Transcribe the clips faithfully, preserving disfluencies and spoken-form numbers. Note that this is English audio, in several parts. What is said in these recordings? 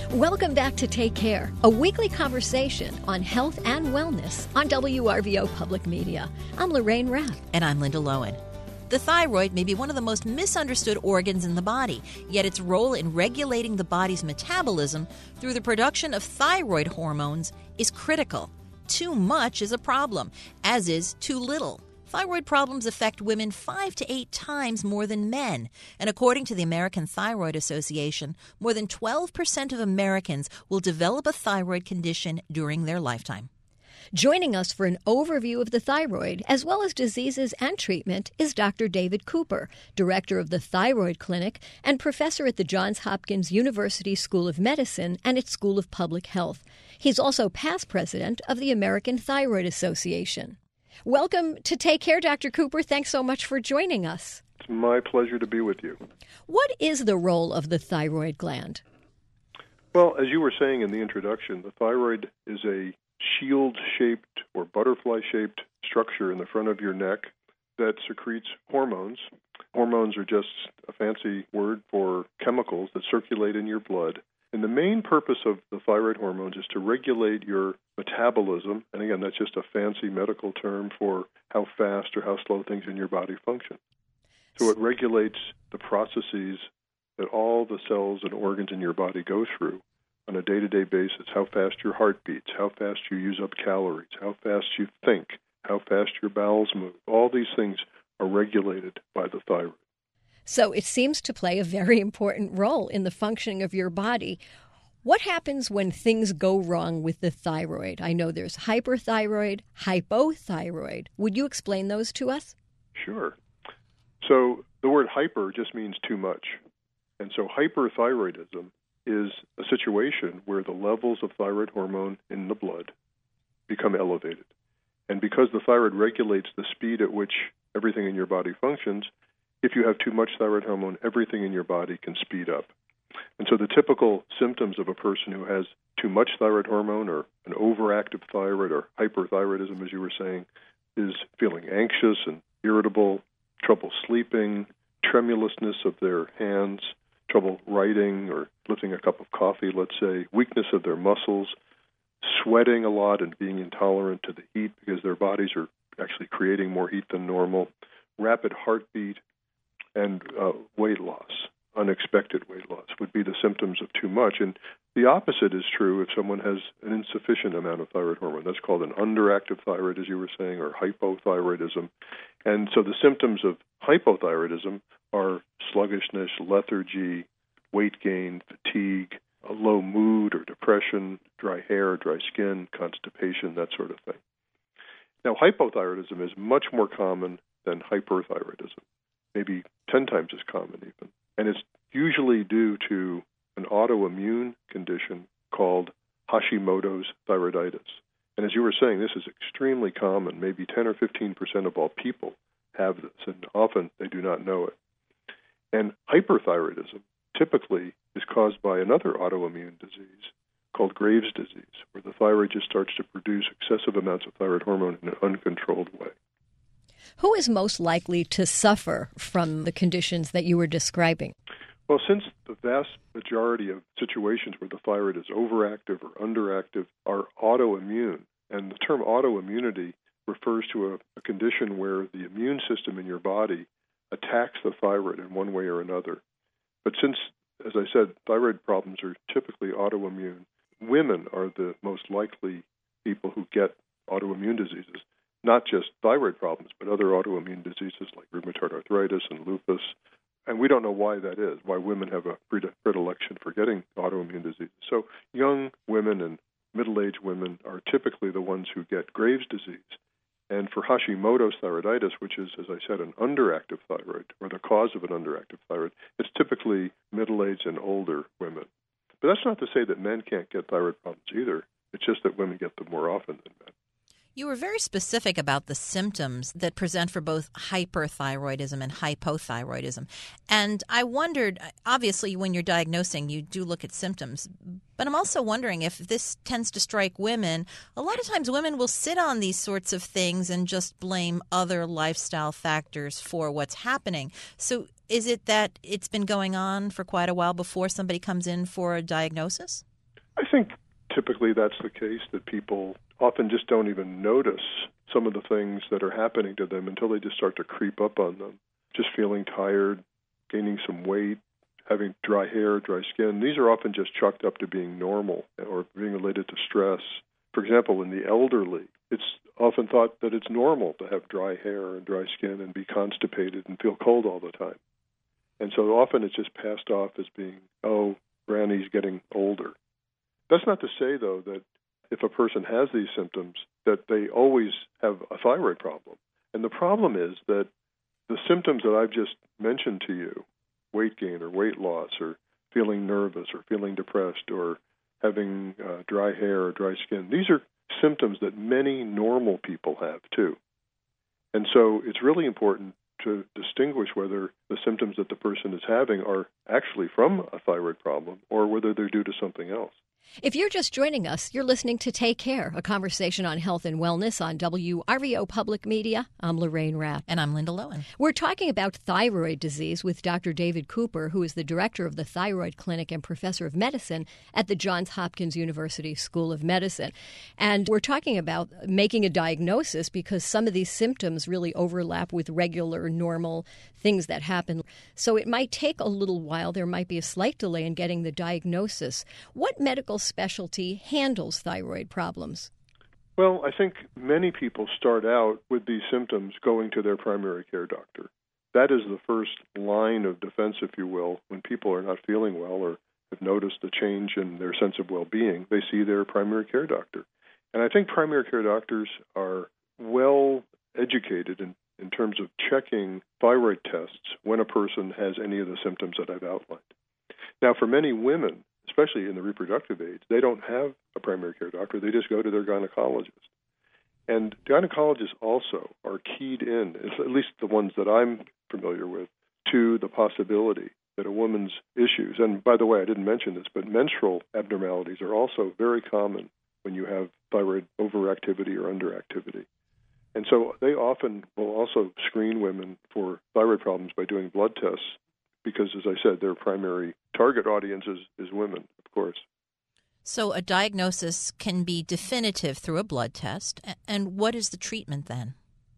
Welcome back to Take Care, a weekly conversation on health and wellness on W R V O Public Media. I'm Lorraine Rapp. And I'm Linda Lowen. The thyroid may be one of the most misunderstood organs in the body, yet its role in regulating the body's metabolism through the production of thyroid hormones is critical. Too much is a problem, as is too little. Thyroid problems affect women five to eight times more than men. And according to the American Thyroid Association, more than twelve percent of Americans will develop a thyroid condition during their lifetime. Joining us for an overview of the thyroid, as well as diseases and treatment, is Doctor David Cooper, director of the Thyroid Clinic and professor at the Johns Hopkins University School of Medicine and its School of Public Health. He's also past president of the American Thyroid Association. Welcome to Take Care, Doctor Cooper. Thanks so much for joining us. It's my pleasure to be with you. What is the role of the thyroid gland? Well, as you were saying in the introduction, the thyroid is a shield-shaped or butterfly-shaped structure in the front of your neck that secretes hormones. Hormones are just a fancy word for chemicals that circulate in your blood. And the main purpose of the thyroid hormones is to regulate your metabolism. And again, that's just a fancy medical term for how fast or how slow things in your body function. So it regulates the processes that all the cells and organs in your body go through on a day-to-day basis, how fast your heart beats, how fast you use up calories, how fast you think, how fast your bowels move. All these things are regulated by the thyroid. So it seems to play a very important role in the functioning of your body. What happens when things go wrong with the thyroid? I know there's hyperthyroid, hypothyroid. Would you explain those to us? Sure. So the word hyper just means too much. And so hyperthyroidism is a situation where the levels of thyroid hormone in the blood become elevated. And because the thyroid regulates the speed at which everything in your body functions, if you have too much thyroid hormone, everything in your body can speed up. And so the typical symptoms of a person who has too much thyroid hormone or an overactive thyroid or hyperthyroidism, as you were saying, is feeling anxious and irritable, trouble sleeping, tremulousness of their hands, trouble writing or lifting a cup of coffee, let's say, weakness of their muscles, sweating a lot and being intolerant to the heat because their bodies are actually creating more heat than normal, rapid heartbeat, and uh, weight loss, unexpected weight loss, would be the symptoms of too much. And the opposite is true if someone has an insufficient amount of thyroid hormone. That's called an underactive thyroid, as you were saying, or hypothyroidism. And so the symptoms of hypothyroidism are sluggishness, lethargy, weight gain, fatigue, a low mood or depression, dry hair, dry skin, constipation, that sort of thing. Now, hypothyroidism is much more common than hyperthyroidism, maybe ten times as common even. And it's usually due to an autoimmune condition called Hashimoto's thyroiditis. And as you were saying, this is extremely common. Maybe ten or fifteen percent of all people have this, and often they do not know it. And hyperthyroidism typically is caused by another autoimmune disease called Graves' disease, where the thyroid just starts to produce excessive amounts of thyroid hormone in an uncontrolled way. Who is most likely to suffer from the conditions that you were describing? Well, since the vast majority of situations where the thyroid is overactive or underactive are autoimmune, and the term autoimmunity refers to a, a condition where the immune system in your body attacks the thyroid in one way or another. But since, as I said, thyroid problems are typically autoimmune, women are the most likely people who get autoimmune diseases. Not just thyroid problems, but other autoimmune diseases like rheumatoid arthritis and lupus. And we don't know why that is, why women have a predilection for getting autoimmune diseases. So young women and middle-aged women are typically the ones who get Graves' disease. And for Hashimoto's thyroiditis, which is, as I said, an underactive thyroid, or the cause of an underactive thyroid, it's typically middle-aged and older women. But that's not to say that men can't get thyroid problems either. It's just that women get them more often than men. You were very specific about the symptoms that present for both hyperthyroidism and hypothyroidism. And I wondered, obviously, when you're diagnosing, you do look at symptoms. But I'm also wondering if this tends to strike women. A lot of times women will sit on these sorts of things and just blame other lifestyle factors for what's happening. So is it that it's been going on for quite a while before somebody comes in for a diagnosis? I think typically that's the case, that people often just don't even notice some of the things that are happening to them until they just start to creep up on them. Just feeling tired, gaining some weight, having dry hair, dry skin. These are often just chalked up to being normal or being related to stress. For example, in the elderly, it's often thought that it's normal to have dry hair and dry skin and be constipated and feel cold all the time. And so often it's just passed off as being, oh, Granny's getting older. That's not to say, though, that if a person has these symptoms, that they always have a thyroid problem. And the problem is that the symptoms that I've just mentioned to you, weight gain or weight loss or feeling nervous or feeling depressed or having uh, dry hair or dry skin, these are symptoms that many normal people have too. And so it's really important to distinguish whether the symptoms that the person is having are actually from a thyroid problem or whether they're due to something else. If you're just joining us, you're listening to Take Care, a conversation on health and wellness on W R V O Public Media. I'm Lorraine Rapp. And I'm Linda Lowen. We're talking about thyroid disease with Doctor David Cooper, who is the director of the Thyroid Clinic and professor of medicine at the Johns Hopkins University School of Medicine. And we're talking about making a diagnosis because some of these symptoms really overlap with regular, normal things that happen. So it might take a little while. There might be a slight delay in getting the diagnosis. What medical specialty handles thyroid problems? Well, I think many people start out with these symptoms going to their primary care doctor. That is the first line of defense, if you will, when people are not feeling well or have noticed a change in their sense of well-being. They see their primary care doctor. And I think primary care doctors are well educated in, in terms of checking thyroid tests when a person has any of the symptoms that I've outlined. Now, for many women, especially in the reproductive age, they don't have a primary care doctor. They just go to their gynecologist. And gynecologists also are keyed in, at least the ones that I'm familiar with, to the possibility that a woman's issues, and by the way, I didn't mention this, but menstrual abnormalities are also very common when you have thyroid overactivity or underactivity. And so they often will also screen women for thyroid problems by doing blood tests because, as I said, their primary target audience is, is women, of course. So a diagnosis can be definitive through a blood test. And what is the treatment then?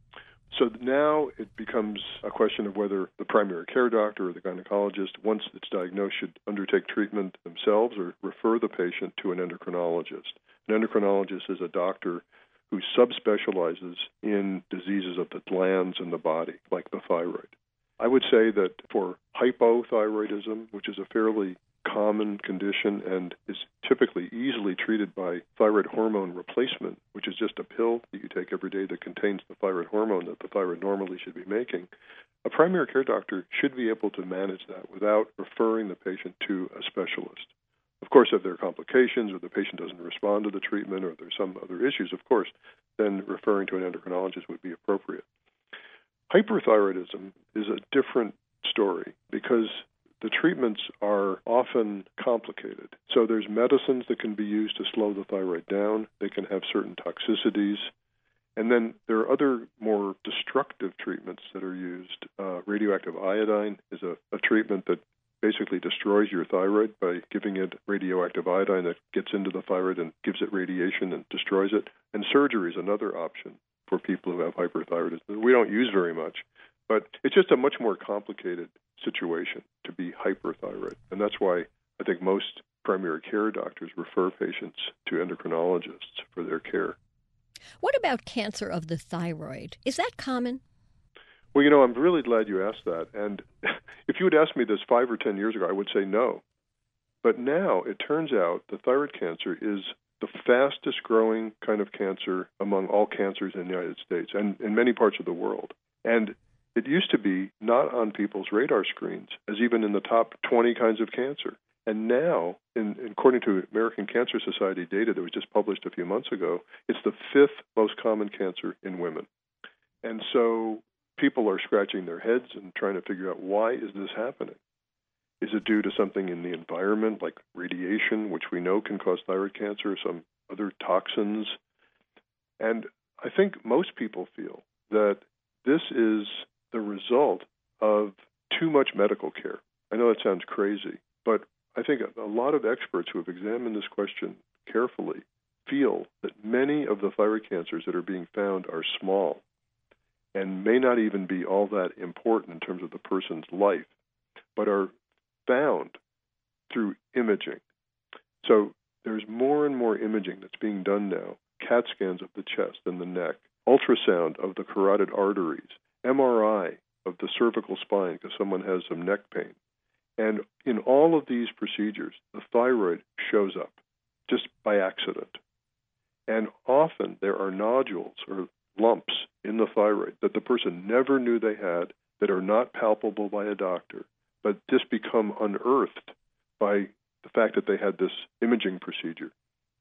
So now it becomes a question of whether the primary care doctor or the gynecologist, once it's diagnosed, should undertake treatment themselves or refer the patient to an endocrinologist. An endocrinologist is a doctor who subspecializes in diseases of the glands in the body, like the thyroid. I would say that for hypothyroidism, which is a fairly common condition and is typically easily treated by thyroid hormone replacement, which is just a pill that you take every day that contains the thyroid hormone that the thyroid normally should be making, a primary care doctor should be able to manage that without referring the patient to a specialist. Of course, if there are complications or the patient doesn't respond to the treatment or there's some other issues, of course, then referring to an endocrinologist would be appropriate. Hyperthyroidism is a different story because the treatments are often complicated. So there's medicines that can be used to slow the thyroid down. They can have certain toxicities. And then there are other more destructive treatments that are used. Uh, radioactive iodine is a, a treatment that basically destroys your thyroid by giving it radioactive iodine that gets into the thyroid and gives it radiation and destroys it. And surgery is another option for people who have hyperthyroidism. We don't use very much, but it's just a much more complicated situation to be hyperthyroid. And that's why I think most primary care doctors refer patients to endocrinologists for their care. What about cancer of the thyroid? Is that common? Well, you know, I'm really glad you asked that. And if you had asked me this five or ten years ago, I would say no. But now it turns out that thyroid cancer is the fastest growing kind of cancer among all cancers in the United States and in many parts of the world. And it used to be not on people's radar screens as even in the top twenty kinds of cancer. And now, in, according to American Cancer Society data that was just published a few months ago, it's the fifth most common cancer in women. And so people are scratching their heads and trying to figure out, why is this happening? Is it due to something in the environment, like radiation, which we know can cause thyroid cancer, or some other toxins? And I think most people feel that this is the result of too much medical care. I know that sounds crazy, but I think a lot of experts who have examined this question carefully feel that many of the thyroid cancers that are being found are small and may not even be all that important in terms of the person's life, but are found through imaging. So there's more and more imaging that's being done now, CAT scans of the chest and the neck, ultrasound of the carotid arteries, M R I of the cervical spine because someone has some neck pain. And in all of these procedures, the thyroid shows up just by accident. And often there are nodules or lumps in the thyroid that the person never knew they had, that are not palpable by a doctor, but just become unearthed by the fact that they had this imaging procedure.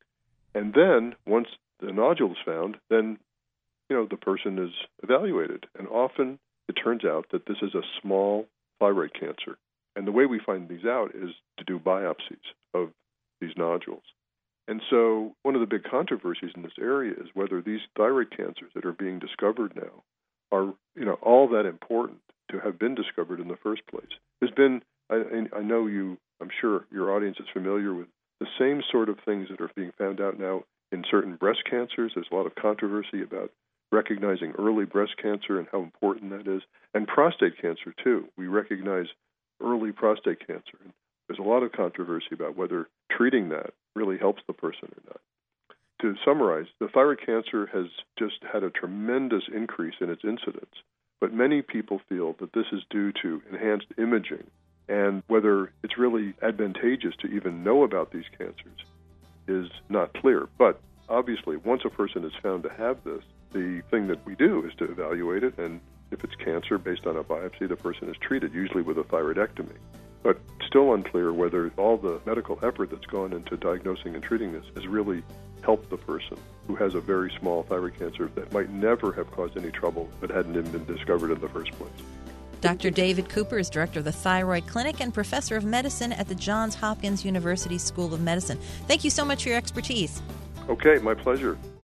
And then once the nodule is found, then you know the person is evaluated. And often it turns out that this is a small thyroid cancer. And the way we find these out is to do biopsies of these nodules. And so one of the big controversies in this area is whether these thyroid cancers that are being discovered now are, you know, all that important to have been discovered in the first place. There's been, I, I know you, I'm sure your audience is familiar with the same sort of things that are being found out now in certain breast cancers. There's a lot of controversy about recognizing early breast cancer and how important that is. And prostate cancer, too. We recognize early prostate cancer. And there's a lot of controversy about whether treating that really helps the person or not. To summarize, the thyroid cancer has just had a tremendous increase in its incidence, but many people feel that this is due to enhanced imaging, and whether it's really advantageous to even know about these cancers is not clear. But obviously, once a person is found to have this, the thing that we do is to evaluate it, and if it's cancer based on a biopsy, the person is treated, usually with a thyroidectomy. But still unclear whether all the medical effort that's gone into diagnosing and treating this has really helped the person who has a very small thyroid cancer that might never have caused any trouble but hadn't even been discovered in the first place. Doctor David Cooper is director of the Thyroid Clinic and professor of medicine at the Johns Hopkins University School of Medicine. Thank you so much for your expertise. Okay, my pleasure.